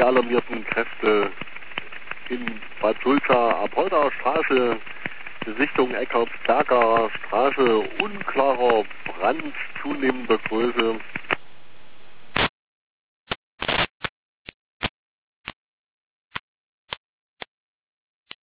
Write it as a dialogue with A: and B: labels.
A: die alarmierten Kräfte in Bad Sulza, Apolda Straße, Richtung Eckartsberger Straße, unklarer Brand zunehmender Größe.